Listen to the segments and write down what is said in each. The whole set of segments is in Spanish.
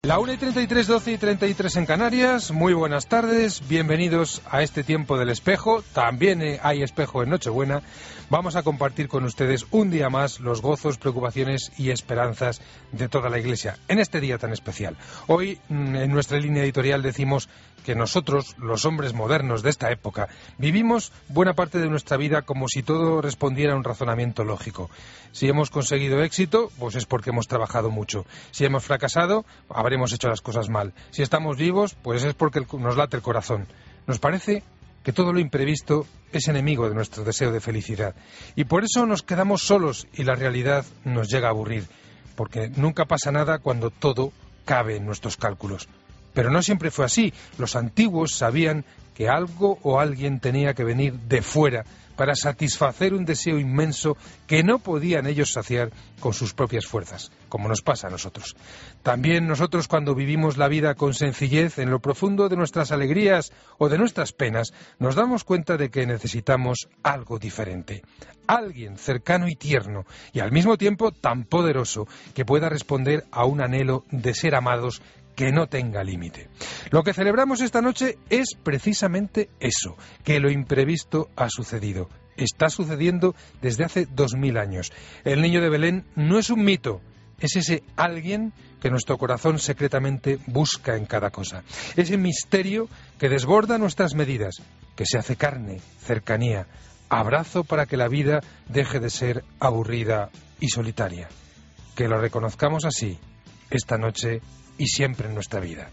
La 1:33, 12:33 en Canarias. Muy buenas tardes, bienvenidos a este tiempo del espejo. También hay espejo en Nochebuena. Vamos a compartir con ustedes un día más los gozos, preocupaciones y esperanzas de toda la Iglesia en este día tan especial. Hoy, en nuestra línea editorial, decimos que nosotros, los hombres modernos de esta época, vivimos buena parte de nuestra vida como si todo respondiera a un razonamiento lógico. Si hemos conseguido éxito, pues es porque hemos trabajado mucho. Si hemos fracasado, habremos hecho las cosas mal. Si estamos vivos, pues es porque nos late el corazón. Nos parece que todo lo imprevisto es enemigo de nuestro deseo de felicidad. Y por eso nos quedamos solos y la realidad nos llega a aburrir. Porque nunca pasa nada cuando todo cabe en nuestros cálculos. Pero no siempre fue así. Los antiguos sabían que algo o alguien tenía que venir de fuera para satisfacer un deseo inmenso que no podían ellos saciar con sus propias fuerzas, como nos pasa a nosotros. También nosotros, cuando vivimos la vida con sencillez en lo profundo de nuestras alegrías o de nuestras penas, nos damos cuenta de que necesitamos algo diferente. Alguien cercano y tierno, y al mismo tiempo tan poderoso, que pueda responder a un anhelo de ser amados que no tenga límite. Lo que celebramos esta noche es precisamente eso, que lo imprevisto ha sucedido. Está sucediendo desde hace 2000 años. El niño de Belén no es un mito, es ese alguien que nuestro corazón secretamente busca en cada cosa. Ese misterio que desborda nuestras medidas, que se hace carne, cercanía, abrazo para que la vida deje de ser aburrida y solitaria. Que lo reconozcamos así, esta noche y siempre en nuestra vida.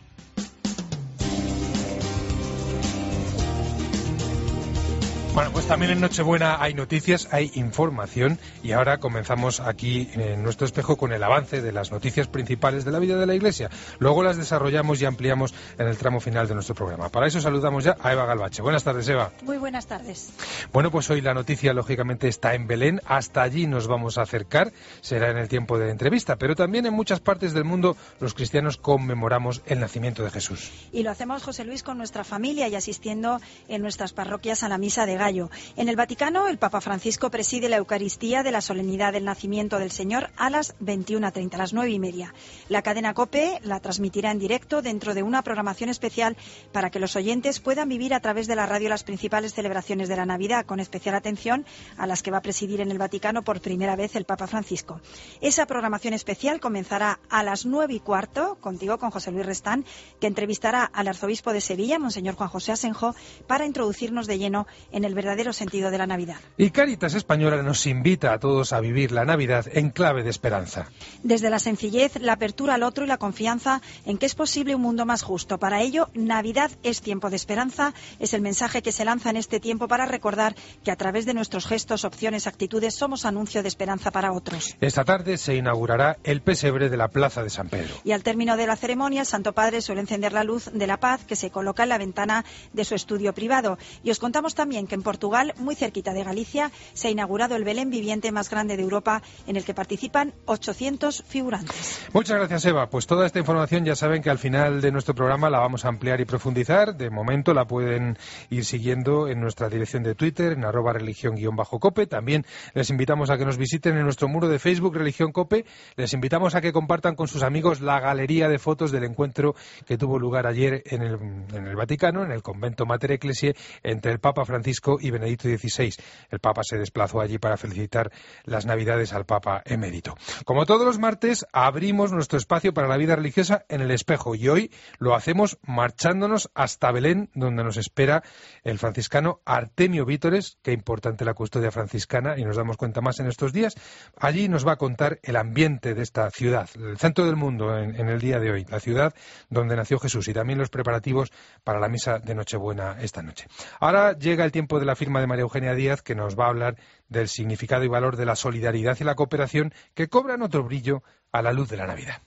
Bueno, pues también en Nochebuena hay noticias, hay información y ahora comenzamos aquí en nuestro espejo con el avance de las noticias principales de la vida de la Iglesia. Luego las desarrollamos y ampliamos en el tramo final de nuestro programa. Para eso saludamos ya a Eva Galvache. Buenas tardes, Eva. Muy buenas tardes. Bueno, pues hoy la noticia lógicamente está en Belén. Hasta allí nos vamos a acercar. Será en el tiempo de la entrevista. Pero también en muchas partes del mundo los cristianos conmemoramos el nacimiento de Jesús. Y lo hacemos, José Luis, con nuestra familia y asistiendo en nuestras parroquias a la misa de Gallo. En el Vaticano, el Papa Francisco preside la Eucaristía de la solemnidad del nacimiento del Señor a las 21:30, a las 9:30. La cadena COPE la transmitirá en directo dentro de una programación especial para que los oyentes puedan vivir a través de la radio las principales celebraciones de la Navidad, con especial atención a las que va a presidir en el Vaticano por primera vez el Papa Francisco. Esa programación especial comenzará a las 9:15, contigo, con José Luis Restán, que entrevistará al arzobispo de Sevilla, Monseñor Juan José Asenjo, para introducirnos de lleno en el verdadero sentido de la Navidad. Y Cáritas Española nos invita a todos a vivir la Navidad en clave de esperanza. Desde la sencillez, la apertura al otro y la confianza en que es posible un mundo más justo. Para ello, Navidad es tiempo de esperanza, es el mensaje que se lanza en este tiempo para recordar que a través de nuestros gestos, opciones, actitudes, somos anuncio de esperanza para otros. Esta tarde se inaugurará el pesebre de la Plaza de San Pedro. Y al término de la ceremonia, el Santo Padre suele encender la luz de la paz que se coloca en la ventana de su estudio privado. Y os contamos también que en Portugal, muy cerquita de Galicia, se ha inaugurado el Belén viviente más grande de Europa, en el que participan 800 figurantes. Muchas gracias, Eva. Pues toda esta información ya saben que al final de nuestro programa la vamos a ampliar y profundizar. De momento la pueden ir siguiendo en nuestra dirección de Twitter, en @religión_cope. También les invitamos a que nos visiten en nuestro muro de Facebook, Religión Cope. Les invitamos a que compartan con sus amigos la galería de fotos del encuentro que tuvo lugar ayer en el Vaticano, en el convento Mater Ecclesiae, entre el Papa Francisco y Benedicto XVI. El Papa se desplazó allí para felicitar las Navidades al Papa emérito. Como todos los martes, abrimos nuestro espacio para la vida religiosa en el espejo y hoy lo hacemos marchándonos hasta Belén, donde nos espera el franciscano Artemio Vítores. Qué importante la custodia franciscana y nos damos cuenta más en estos días. Allí nos va a contar el ambiente de esta ciudad, el centro del mundo en el día de hoy, la ciudad donde nació Jesús y también los preparativos para la misa de Nochebuena esta noche. Ahora llega el tiempo de la firma de María Eugenia Díaz, que nos va a hablar del significado y valor de la solidaridad y la cooperación que cobran otro brillo a la luz de la Navidad.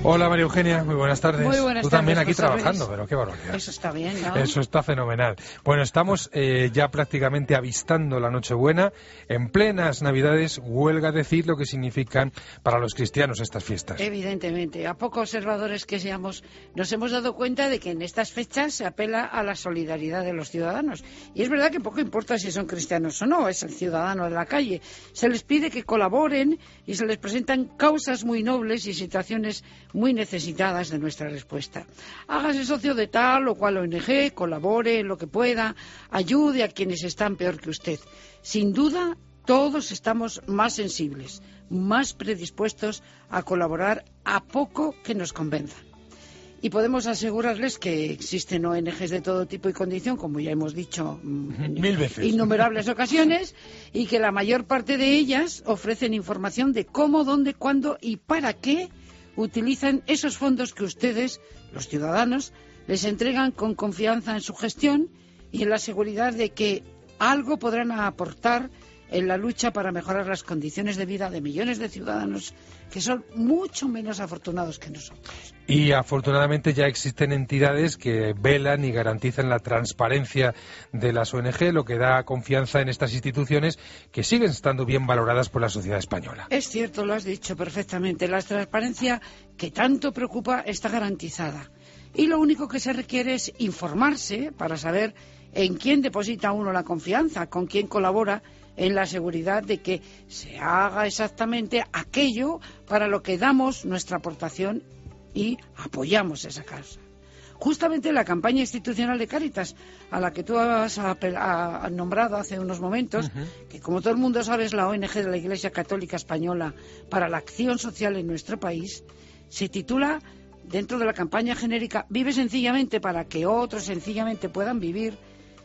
Hola María Eugenia, muy buenas tardes. Muy buenas Tú también tardes, aquí José trabajando, Luis. pero qué barbaridad. Eso está bien, ¿no? Eso está fenomenal. Bueno, estamos ya prácticamente avistando la Nochebuena. En plenas Navidades, huelga decir lo que significan para los cristianos estas fiestas. Evidentemente, a poco observadores que seamos, nos hemos dado cuenta de que en estas fechas se apela a la solidaridad de los ciudadanos. Y es verdad que poco importa si son cristianos o no, es el ciudadano de la calle. Se les pide que colaboren y se les presentan causas muy nobles y situaciones muy necesitadas de nuestra respuesta. Hágase socio de tal o cual ONG, colabore en lo que pueda, ayude a quienes están peor que usted. Sin duda, todos estamos más sensibles, más predispuestos a colaborar a poco que nos convenza. Y podemos asegurarles que existen ONGs de todo tipo y condición, como ya hemos dicho Mil veces. innumerables ocasiones, y que la mayor parte de ellas ofrecen información de cómo, dónde, cuándo y para qué utilizan esos fondos que ustedes, los ciudadanos, les entregan con confianza en su gestión y en la seguridad de que algo podrán aportar en la lucha para mejorar las condiciones de vida de millones de ciudadanos que son mucho menos afortunados que nosotros. Y afortunadamente ya existen entidades que velan y garantizan la transparencia de las ONG, lo que da confianza en estas instituciones que siguen estando bien valoradas por la sociedad española. Es cierto, lo has dicho perfectamente. La transparencia que tanto preocupa está garantizada. Y lo único que se requiere es informarse para saber en quién deposita uno la confianza, con quién colabora en la seguridad de que se haga exactamente aquello para lo que damos nuestra aportación y apoyamos esa causa. Justamente la campaña institucional de Cáritas, a la que tú has nombrado hace unos momentos, que como todo el mundo sabe es la ONG de la Iglesia Católica Española para la acción social en nuestro país, se titula, dentro de la campaña genérica, Vive sencillamente para que otros sencillamente puedan vivir,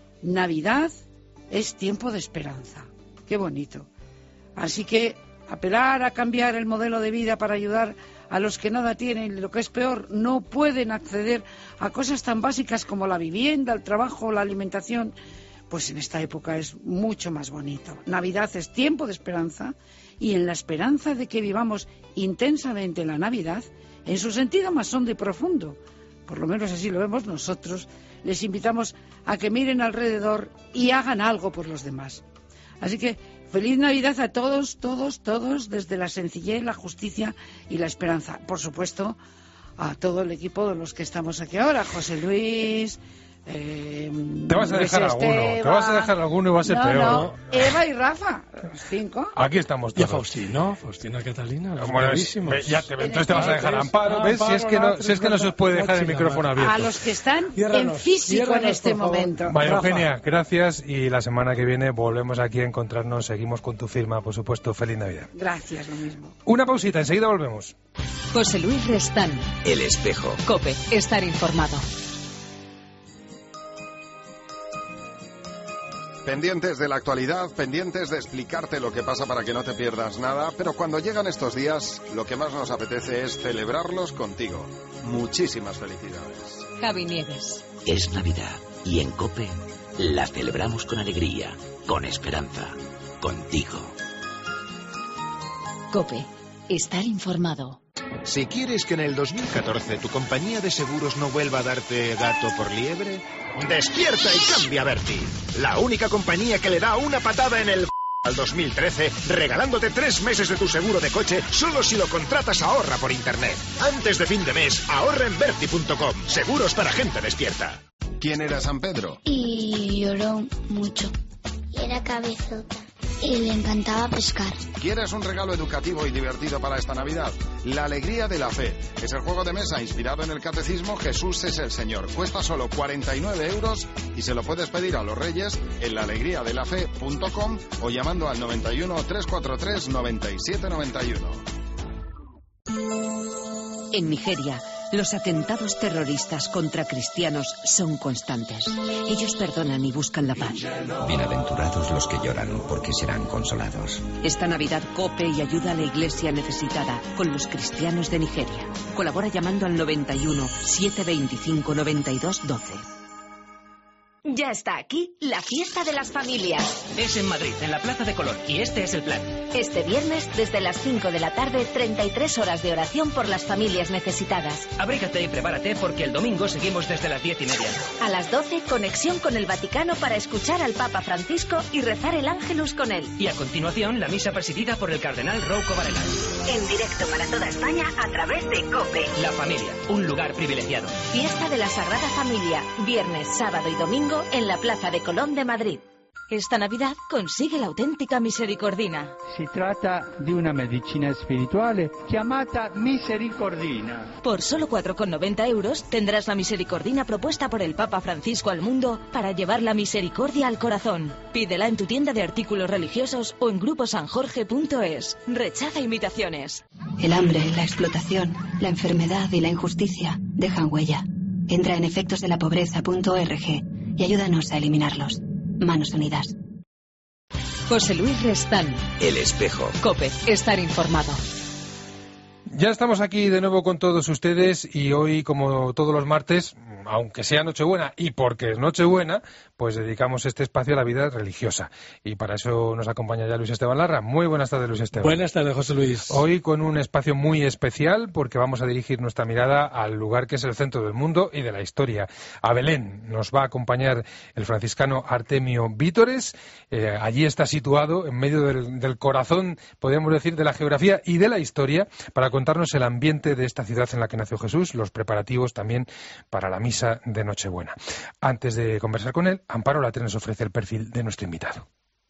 Navidad es tiempo de esperanza. Qué bonito. Así que apelar a cambiar el modelo de vida para ayudar a los que nada tienen y, lo que es peor, no pueden acceder a cosas tan básicas como la vivienda, el trabajo, la alimentación, pues en esta época es mucho más bonito. Navidad es tiempo de esperanza y en la esperanza de que vivamos intensamente la Navidad, en su sentido más hondo y profundo, por lo menos así lo vemos nosotros, les invitamos a que miren alrededor y hagan algo por los demás. Así que feliz Navidad a todos, todos, desde la sencillez, la justicia y la esperanza. Por supuesto, a todo el equipo de los que estamos aquí ahora, José Luis... Te vas a dejar alguno y va a ser peor. No, Eva y Rafa, los 5. Aquí estamos Y a todos. Faustina Catalina. Bueno, entonces te vas a dejar Amparo, ¿ves? Si es que no se os puede dejar el micrófono abierto. A los que están en físico en este momento. María Eugenia, gracias, y la semana que viene volvemos aquí a encontrarnos, seguimos con tu firma, por supuesto. Feliz Navidad. Gracias, lo mismo. Una pausita, enseguida volvemos. José Luis Restán. El Espejo. COPE. Estar informado. Pendientes de la actualidad, pendientes de explicarte lo que pasa para que no te pierdas nada, pero cuando llegan estos días, lo que más nos apetece es celebrarlos contigo. Muchísimas felicidades. Javi Nieves. Es Navidad y en COPE la celebramos con alegría, con esperanza, contigo. COPE. Estar informado. Si quieres que en el 2014 tu compañía de seguros no vuelva a darte gato por liebre, despierta y cambia a Berti, la única compañía que le da una patada en el al 2013, regalándote 3 meses de tu seguro de coche solo si lo contratas ahorra por internet. Antes de fin de mes, ahorra en Berti.com. Seguros para gente despierta. ¿Quién era San Pedro? Y lloró mucho. Y era cabezota. Y le encantaba pescar. ¿Quieres un regalo educativo y divertido para esta Navidad? La alegría de la fe. Es el juego de mesa inspirado en el catecismo Jesús es el Señor. Cuesta solo 49 € y se lo puedes pedir a los Reyes en laalegriadelafe.com o llamando al 91 343 9791. En Nigeria, los atentados terroristas contra cristianos son constantes. Ellos perdonan y buscan la paz. Bienaventurados los que lloran, porque serán consolados. Esta Navidad COPE y ayuda a la iglesia necesitada con los cristianos de Nigeria. Colabora llamando al 91 725 92 12. Ya está aquí la fiesta de las familias. Es en Madrid, en la Plaza de Colón, y este es el plan. Este viernes, desde las 5 de la tarde, 33 horas de oración por las familias necesitadas. Abrígate y prepárate porque el domingo seguimos desde las 10:30. A las 12, conexión con el Vaticano para escuchar al Papa Francisco y rezar el Ángelus con él. Y a continuación, la misa presidida por el cardenal Rouco Varela. En directo para toda España a través de COPE. La familia, un lugar privilegiado. Fiesta de la Sagrada Familia, viernes, sábado y domingo en la Plaza de Colón de Madrid. Esta Navidad consigue la auténtica Misericordina. Si trata di una medicina spirituale chiamata Misericordina. Por solo 4,90 € tendrás la Misericordina propuesta por el Papa Francisco al mundo para llevar la misericordia al corazón. Pídela en tu tienda de artículos religiosos o en gruposanjorge.es. Rechaza imitaciones. El hambre, la explotación, la enfermedad y la injusticia dejan huella. Entra en efectosdelapobreza.org y ayúdanos a eliminarlos. Manos Unidas. José Luis Restán. El Espejo. COPE. Estar informado. Ya estamos aquí de nuevo con todos ustedes y hoy, como todos los martes, aunque sea Nochebuena y porque es Nochebuena, pues dedicamos este espacio a la vida religiosa. Y para eso nos acompaña ya Luis Esteban Larra. Muy buenas tardes, Luis Esteban. Buenas tardes, José Luis. Hoy con un espacio muy especial porque vamos a dirigir nuestra mirada al lugar que es el centro del mundo y de la historia. A Belén nos va a acompañar el franciscano Artemio Vítores. Allí está situado en medio del corazón, podríamos decir, de la geografía y de la historia, para contarnos el ambiente de esta ciudad en la que nació Jesús, los preparativos también para la misa de Nochebuena. Antes de conversar con él, Amparo Latre nos ofrece el perfil de nuestro invitado.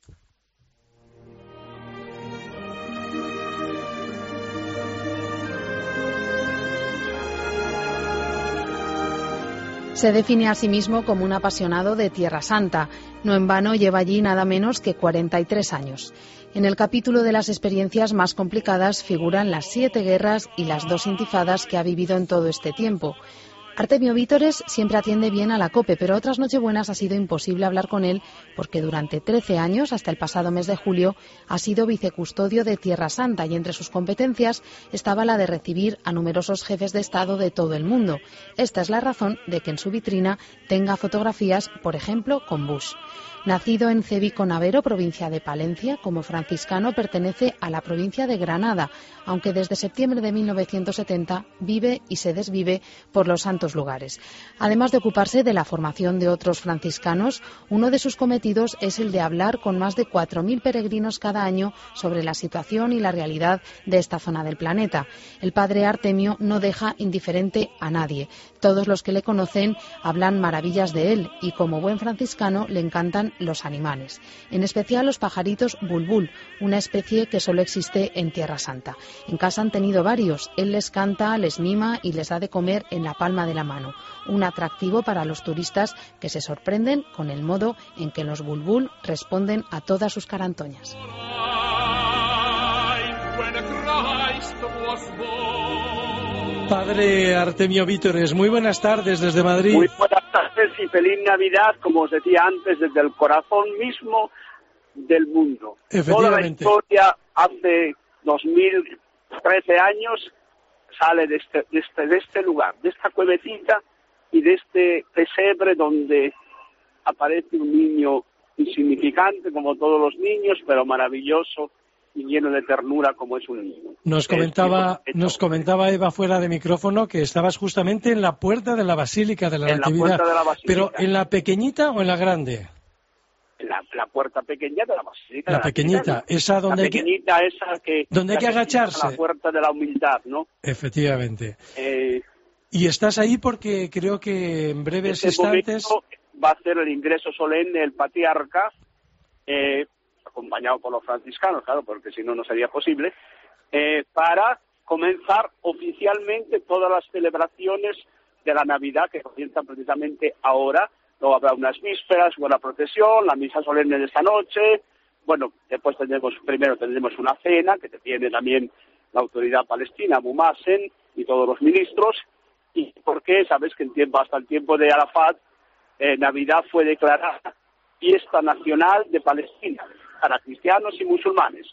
Se define a sí mismo como un apasionado de Tierra Santa. No en vano lleva allí nada menos que 43 años. En el capítulo de las experiencias más complicadas figuran las 7 guerras y las 2 intifadas que ha vivido en todo este tiempo. Artemio Vítores siempre atiende bien a la COPE, pero otras Nochebuenas ha sido imposible hablar con él porque durante 13 años, hasta el pasado mes de julio, ha sido vicecustodio de Tierra Santa y entre sus competencias estaba la de recibir a numerosos jefes de Estado de todo el mundo. Esta es la razón de que en su vitrina tenga fotografías, por ejemplo, con Bush. Nacido en Cebico Navero, provincia de Palencia, como franciscano pertenece a la provincia de Granada, aunque desde septiembre de 1970 vive y se desvive por los santos lugares. Además de ocuparse de la formación de otros franciscanos, uno de sus cometidos es el de hablar con más de 4.000 peregrinos cada año sobre la situación y la realidad de esta zona del planeta. El padre Artemio no deja indiferente a nadie. Todos los que le conocen hablan maravillas de él y como buen franciscano le encantan los animales, en especial los pajaritos bulbul, una especie que solo existe en Tierra Santa. En casa han tenido varios, él les canta, les mima y les da de comer en la palma de la mano, un atractivo para los turistas que se sorprenden con el modo en que los bulbul responden a todas sus carantoñas. Padre Artemio Vítores, muy buenas tardes desde Madrid. Muy buenas tardes y feliz Navidad, como os decía antes, desde el corazón mismo del mundo. Efectivamente. Toda la historia hace 2013 años sale de este lugar, de esta cuevecita y de este pesebre donde aparece un niño insignificante como todos los niños, pero maravilloso y lleno de ternura como es un niño. Nos comentaba Eva fuera de micrófono que estabas justamente en la puerta de la Basílica de la Natividad. Pero ¿en la pequeñita o en la grande? La puerta pequeña de la Basílica. La pequeñita, esa donde hay que donde hay que agacharse. La puerta de la humildad, ¿no? Efectivamente. Y estás ahí porque creo que en breves instantes va a hacer el ingreso solemne el patriarca, acompañado por los franciscanos, claro, porque si no, no sería posible, para comenzar oficialmente todas las celebraciones de la Navidad que comienzan precisamente ahora. Luego habrá unas vísperas, buena procesión, la misa solemne de esta noche. Bueno, después tendremos una cena que tiene también la autoridad palestina, Abu Mazen, y todos los ministros. Y porque sabes que hasta el tiempo de Arafat, Navidad fue declarada fiesta nacional de Palestina para cristianos y musulmanes.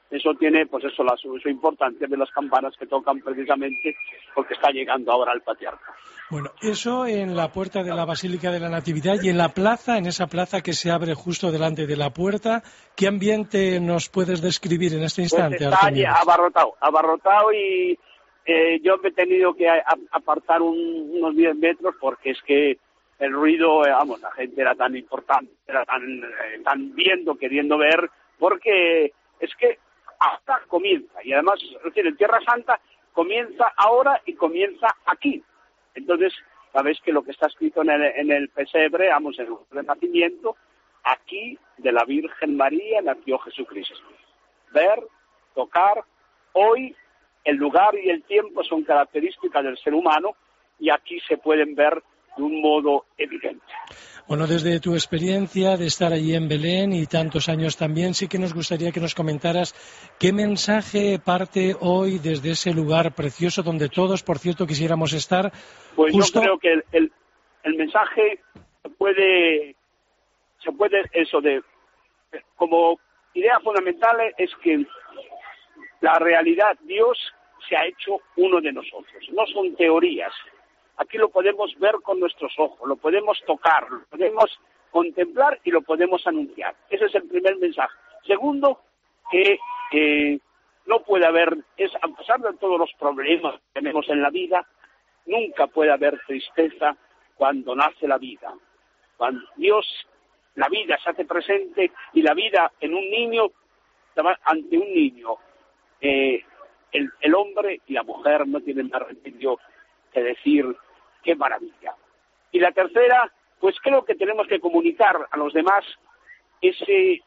eso tiene, pues eso, su importancia de las campanas que tocan precisamente porque está llegando ahora el patriarca. Bueno, eso en la puerta de la Basílica de la Natividad y en la plaza, en esa plaza que se abre justo delante de la puerta, ¿qué ambiente nos puedes describir en este instante? Pues está abarrotado y yo me he tenido que apartar unos 10 metros porque es que el ruido, la gente era tan importante, era tan viendo, queriendo ver, porque es que hasta comienza, y además, es decir, en Tierra Santa comienza ahora y comienza aquí. Entonces, sabéis que lo que está escrito en el pesebre, en el nacimiento, aquí de la Virgen María nació Jesucristo. Ver, tocar, hoy el lugar y el tiempo son características del ser humano y aquí se pueden ver de un modo evidente. Bueno, desde tu experiencia de estar allí en Belén y tantos años también, sí que nos gustaría que nos comentaras qué mensaje parte hoy desde ese lugar precioso donde todos, por cierto, quisiéramos estar. Pues yo creo que el mensaje se puede como idea fundamental es que la realidad, Dios se ha hecho uno de nosotros, no son teorías. Aquí lo podemos ver con nuestros ojos, lo podemos tocar, lo podemos contemplar y lo podemos anunciar. Ese es el primer mensaje. Segundo, que no puede haber, a pesar de todos los problemas que tenemos en la vida, nunca puede haber tristeza cuando nace la vida. Cuando la vida se hace presente y la vida en un niño, ante un niño, el hombre y la mujer no tienen más remedio que decir qué maravilla. Y la tercera, pues creo que tenemos que comunicar a los demás ese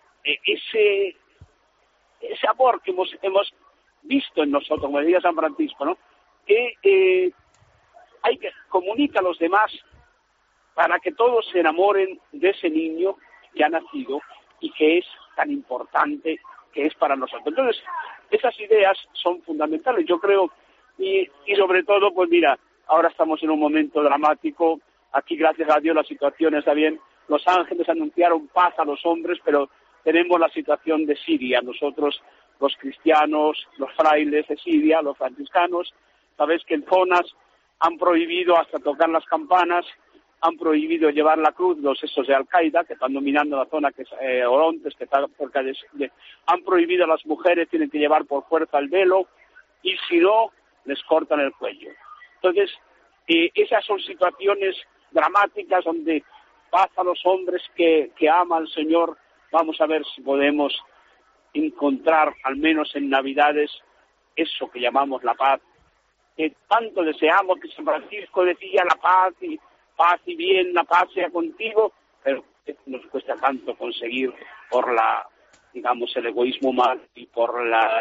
amor que hemos visto en nosotros, como decía San Francisco, ¿no? Que hay que comunicar a los demás para que todos se enamoren de ese niño que ha nacido y que es tan importante que es para nosotros. Entonces, esas ideas son fundamentales, yo creo, y sobre todo, pues mira, ahora estamos en un momento dramático, aquí gracias a Dios la situación está bien, los ángeles anunciaron paz a los hombres, pero tenemos la situación de Siria, nosotros los cristianos, los frailes de Siria, los franciscanos, sabéis que en zonas han prohibido hasta tocar las campanas, han prohibido llevar la cruz, esos de Al-Qaeda, que están dominando la zona que es Orontes, que está cerca han prohibido a las mujeres, tienen que llevar por fuerza el velo, y si no, les cortan el cuello. Entonces, esas son situaciones dramáticas donde paz a los hombres que aman al Señor. Vamos a ver si podemos encontrar, al menos en Navidades, eso que llamamos la paz, que tanto deseamos, que San Francisco decía la paz y bien, la paz sea contigo, pero nos cuesta tanto conseguir por el egoísmo humano y por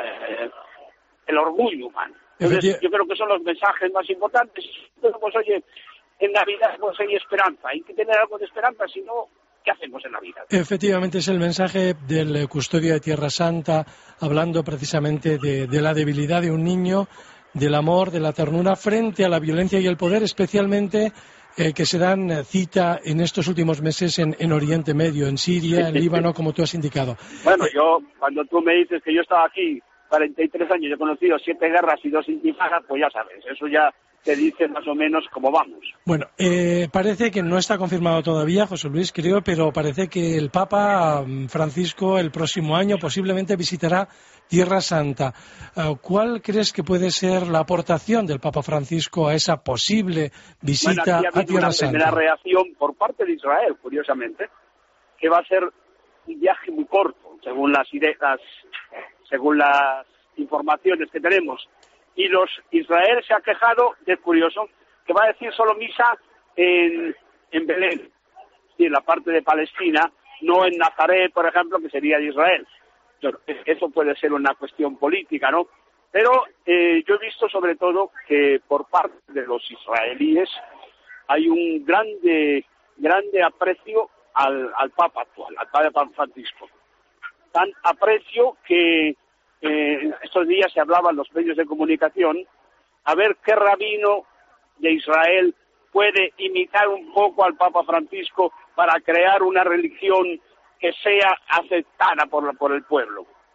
el orgullo humano. Entonces, yo creo que son los mensajes más importantes. Pero, pues oye, en Navidad pues hay esperanza, hay que tener algo de esperanza, si no, ¿qué hacemos en Navidad? Efectivamente, es el mensaje del custodio de Tierra Santa, hablando precisamente de la debilidad de un niño, del amor, de la ternura frente a la violencia y el poder, especialmente que se dan cita en estos últimos meses en Oriente Medio, en Siria, en Líbano, como tú has indicado. Bueno, cuando tú me dices que yo estaba aquí 43 años, he conocido 7 guerras y 2 intifadas, pues ya sabes, eso ya te dice más o menos cómo vamos. Bueno, parece que no está confirmado todavía, José Luis, creo, pero parece que el Papa Francisco el próximo año posiblemente visitará Tierra Santa. ¿Cuál crees que puede ser la aportación del Papa Francisco a esa posible visita a Tierra Santa? Una primera reacción por parte de Israel, curiosamente, que va a ser un viaje muy corto, según las informaciones que tenemos. Y Israel se ha quejado, es curioso, que va a decir solo misa en Belén, y en la parte de Palestina, no en Nazaret, por ejemplo, que sería de Israel. Eso puede ser una cuestión política, ¿no? Pero yo he visto sobre todo que por parte de los israelíes hay un grande aprecio al Papa actual, al Papa Francisco. Tan aprecio que estos días se hablaba en los medios de comunicación a ver qué rabino de Israel puede imitar un poco al Papa Francisco para crear una religión que sea aceptada por el pueblo.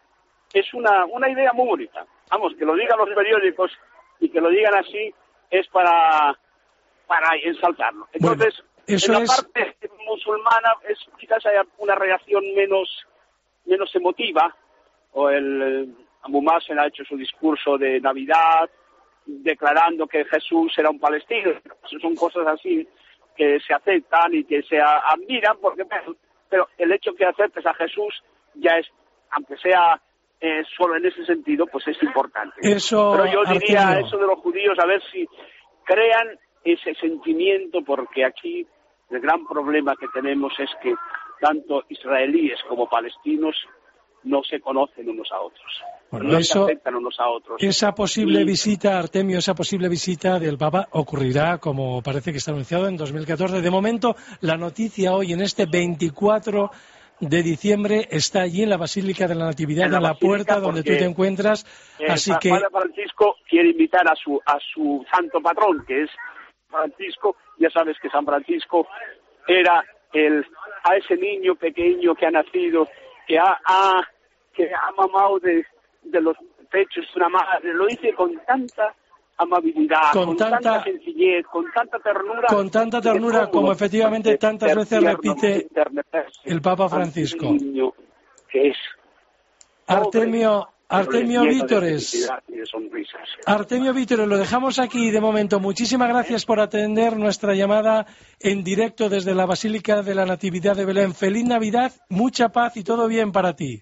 es una idea muy bonita. Vamos, que lo digan los periódicos y que lo digan así es para ensalzarlo. Entonces, en la parte musulmana quizás haya una reacción menos emotiva, o Abu Mazen ha hecho su discurso de Navidad declarando que Jesús era un palestino. Son cosas así que se aceptan y que se admiran, pero el hecho que aceptes a Jesús ya es, aunque sea solo en ese sentido, pues es importante. Pero yo diría eso de los judíos, a ver si crean ese sentimiento, porque aquí el gran problema que tenemos es que tanto israelíes como palestinos no se conocen unos a otros. Bueno, no se aceptan unos a otros. Esa posible visita, Artemio, esa posible visita del Papa ocurrirá, como parece que está anunciado, en 2014. De momento, la noticia hoy, en este 24 de diciembre, está allí en la Basílica de la Natividad, en la puerta donde tú te encuentras. Así que Padre Francisco quiere invitar a su santo patrón, que es Francisco. Ya sabes que San Francisco era a ese niño pequeño que ha nacido, que ha mamado de los pechos de una madre. Lo dice con tanta amabilidad, con tanta sencillez, con tanta ternura, como efectivamente tantas veces repite el Papa Francisco. Que es Artemio Vítores, lo dejamos aquí de momento. Muchísimas gracias por atender nuestra llamada en directo desde la Basílica de la Natividad de Belén. Feliz Navidad, mucha paz y todo bien para ti.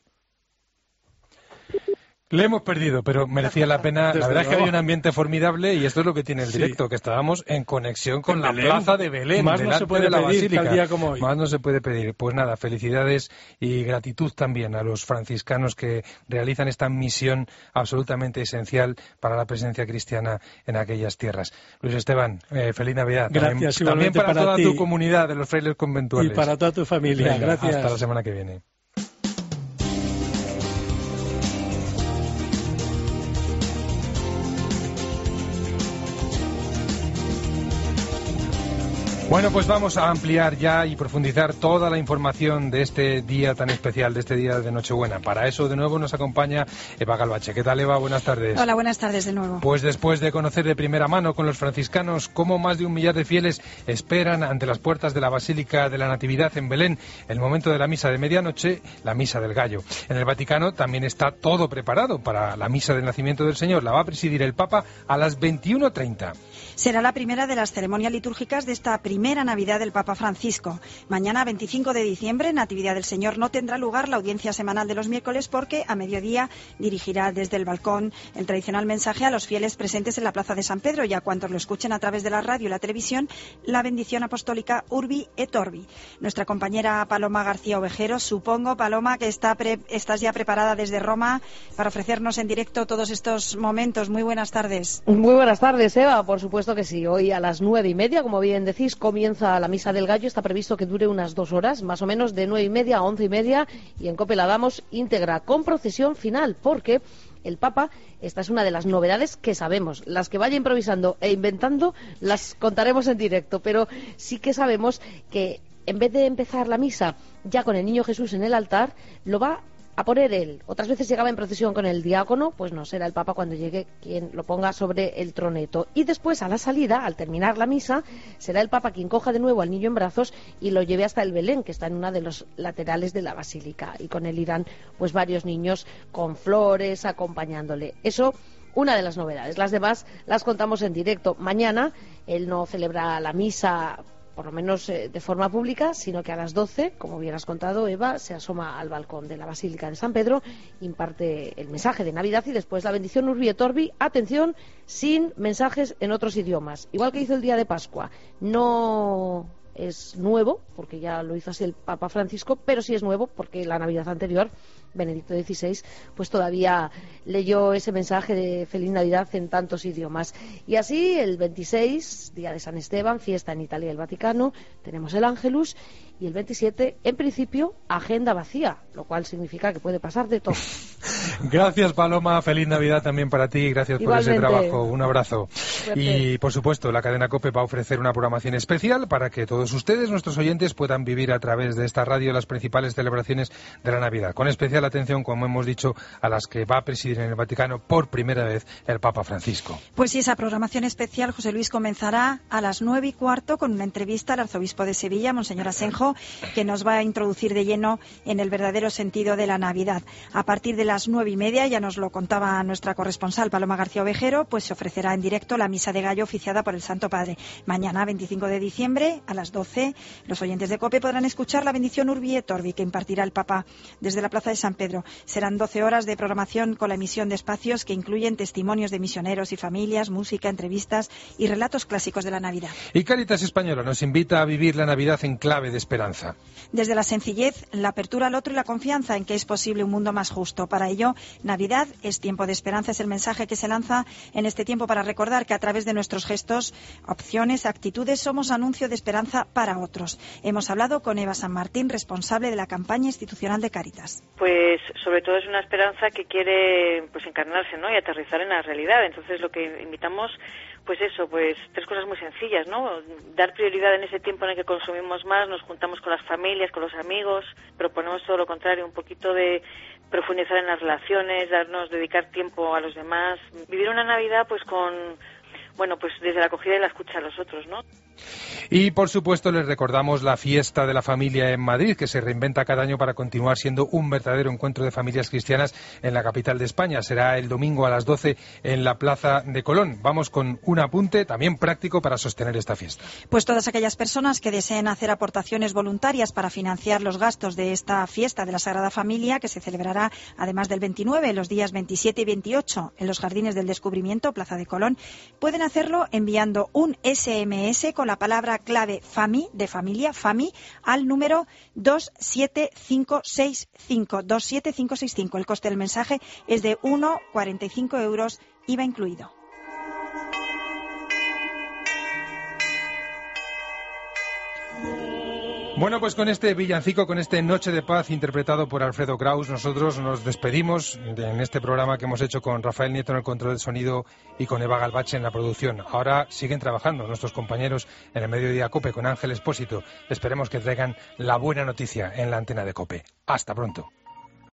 Le hemos perdido, pero merecía la pena. La verdad es que había un ambiente formidable y esto es lo que tiene el directo, que estábamos en conexión con la plaza de Belén, más no se puede la pedir Basílica. tal día como hoy. Más no se puede pedir. Pues nada, felicidades y gratitud también a los franciscanos que realizan esta misión absolutamente esencial para la presencia cristiana en aquellas tierras. Luis Esteban, feliz Navidad. Gracias, también para toda ti. Tu comunidad de los frailes conventuales. Y para toda tu familia. Venga, gracias. Hasta la semana que viene. Bueno, pues vamos a ampliar ya y profundizar toda la información de este día tan especial, de este día de Nochebuena. Para eso, de nuevo, nos acompaña Eva Galvache. ¿Qué tal, Eva? Buenas tardes. Hola, buenas tardes de nuevo. Pues después de conocer de primera mano con los franciscanos cómo más de 1 millar de fieles esperan ante las puertas de la Basílica de la Natividad en Belén el momento de la misa de medianoche, la misa del gallo. En el Vaticano también está todo preparado para la misa del nacimiento del Señor. La va a presidir el Papa a las 21:30. Será la primera de las ceremonias litúrgicas de esta primera Navidad del Papa Francisco. Mañana, 25 de diciembre, Natividad del Señor, no tendrá lugar la audiencia semanal de los miércoles porque a mediodía dirigirá desde el balcón el tradicional mensaje a los fieles presentes en la Plaza de San Pedro y a cuantos lo escuchen a través de la radio y la televisión, la bendición apostólica Urbi et Orbi. Nuestra compañera Paloma García Ovejero, supongo, Paloma, que estás ya preparada desde Roma para ofrecernos en directo todos estos momentos. Muy buenas tardes. Muy buenas tardes, Eva. Por supuesto que sí. Hoy a las 9:30, como bien decís, comienza la misa del gallo. Está previsto que dure unas 2 horas, más o menos de 9:30 a 11:30, y en COPE la damos íntegra, con procesión final, porque el Papa, esta es una de las novedades que sabemos. Las que vaya improvisando e inventando las contaremos en directo, pero sí que sabemos que en vez de empezar la misa ya con el niño Jesús en el altar, lo va a poner él. Otras veces llegaba en procesión con el diácono, pues no, será el Papa cuando llegue quien lo ponga sobre el troneto. Y después, a la salida, al terminar la misa, será el Papa quien coja de nuevo al niño en brazos y lo lleve hasta el Belén, que está en una de los laterales de la basílica. Y con él irán pues varios niños con flores acompañándole. Eso, una de las novedades. Las demás las contamos en directo. Mañana él no celebra la misa, por lo menos de forma pública, sino que a las 12, como bien has contado, Eva, se asoma al balcón de la Basílica de San Pedro, imparte el mensaje de Navidad y después la bendición Urbi et Orbi, atención, sin mensajes en otros idiomas, igual que hizo el día de Pascua. No es nuevo, porque ya lo hizo así el Papa Francisco, pero sí es nuevo porque la Navidad anterior, Benedicto XVI, pues todavía leyó ese mensaje de Feliz Navidad en tantos idiomas. Y así, el 26, día de San Esteban, fiesta en Italia y el Vaticano, tenemos el Ángelus, y el 27, en principio, agenda vacía, lo cual significa que puede pasar de todo. Gracias, Paloma. Feliz Navidad también para ti. Gracias Igualmente. por ese trabajo. Un abrazo. Suerte. Y, por supuesto, la cadena COPE va a ofrecer una programación especial para que todos ustedes, nuestros oyentes, puedan vivir a través de esta radio las principales celebraciones de la Navidad. Con especial atención, como hemos dicho, a las que va a presidir en el Vaticano por primera vez el Papa Francisco. Pues sí, esa programación especial, José Luis, comenzará a las 9:15 con una entrevista al arzobispo de Sevilla, Monseñor Asenjo, que nos va a introducir de lleno en el verdadero sentido de la Navidad. A partir de las 9:30, ya nos lo contaba nuestra corresponsal Paloma García Ovejero, pues se ofrecerá en directo la Misa de Gallo oficiada por el Santo Padre. Mañana, 25 de diciembre, a las 12, los oyentes de COPE podrán escuchar la bendición Urbi et Orbi que impartirá el Papa desde la Plaza de San Pedro. Serán 12 horas de programación con la emisión de espacios que incluyen testimonios de misioneros y familias, música, entrevistas y relatos clásicos de la Navidad. Y Cáritas Española nos invita a vivir la Navidad en clave de esperanza. Desde la sencillez, la apertura al otro y la confianza en que es posible un mundo más justo. Para ello, Navidad es tiempo de esperanza, es el mensaje que se lanza en este tiempo para recordar que a través de nuestros gestos, opciones, actitudes, somos anuncio de esperanza para otros. Hemos hablado con Eva San Martín, responsable de la campaña institucional de Cáritas. Pues sobre todo es una esperanza que quiere pues encarnarse, ¿no?, y aterrizar en la realidad. Entonces lo que invitamos, pues eso, pues 3 cosas muy sencillas, ¿no? Dar prioridad en ese tiempo en el que consumimos más, nos juntamos con las familias, con los amigos, proponemos todo lo contrario, un poquito de profundizar en las relaciones, dedicar tiempo a los demás, vivir una Navidad pues pues desde la acogida y la escucha a los otros, ¿no? Y, por supuesto, les recordamos la fiesta de la familia en Madrid, que se reinventa cada año para continuar siendo un verdadero encuentro de familias cristianas en la capital de España. Será el domingo a las 12 en la Plaza de Colón. Vamos con un apunte también práctico para sostener esta fiesta. Pues todas aquellas personas que deseen hacer aportaciones voluntarias para financiar los gastos de esta fiesta de la Sagrada Familia, que se celebrará además del 29, los días 27 y 28 en los Jardines del Descubrimiento, Plaza de Colón, pueden hacerlo enviando un SMS con la palabra clave FAMI, de familia, FAMI, al número 27565, 27565. El coste del mensaje es de 1,45 €, IVA incluido. Bueno, pues con este villancico, con este Noche de Paz interpretado por Alfredo Kraus, nosotros nos despedimos en este programa que hemos hecho con Rafael Nieto en el control de sonido y con Eva Galvache en la producción. Ahora siguen trabajando nuestros compañeros en el Mediodía COPE con Ángel Expósito. Esperemos que traigan la buena noticia en la antena de COPE. Hasta pronto.